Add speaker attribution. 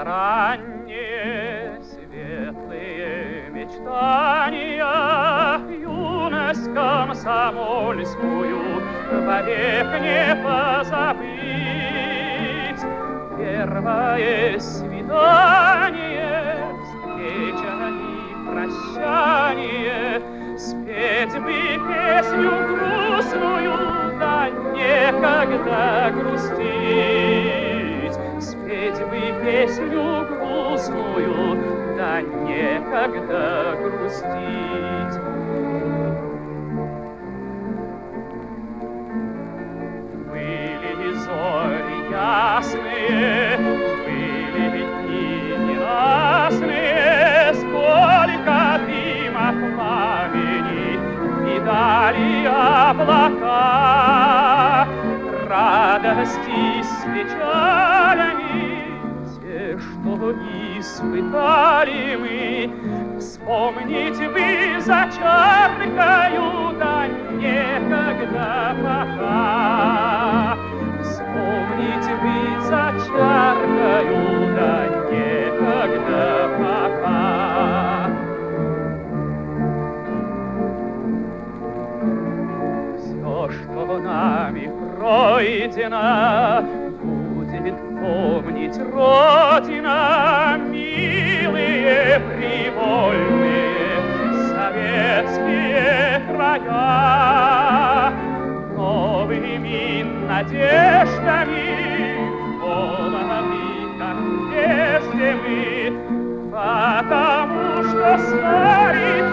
Speaker 1: ранние светлые мечтания, юность комсомольскую вовек не позабыть. Первое свидание, встреча и прощание, спеть бы песню грустную, да некогда грустить. Спеть бы песню грустную, да некогда грустить. Были зори ясные, были дни ненастные, сколько дыма пламени видали облака, радости с печалями, те, что испытали мы, вспомнить бы за чаркою, да некогда пока. Вспомнить бы за чаркою, да некогда пока. Все, что нами пройдено, будет помнить Родина, милые, привольные советские края. Новыми надеждами, молоды, как прежде мы, потому что старик